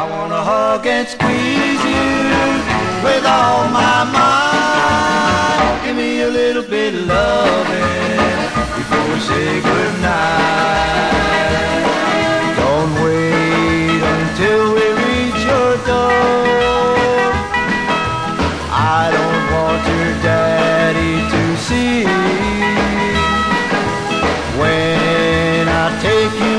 I wanna hug and squeeze you with all my might. Give me a little bit of loving before we say goodnight. Don't wait until we reach your door. I don't want your daddy to see when I take you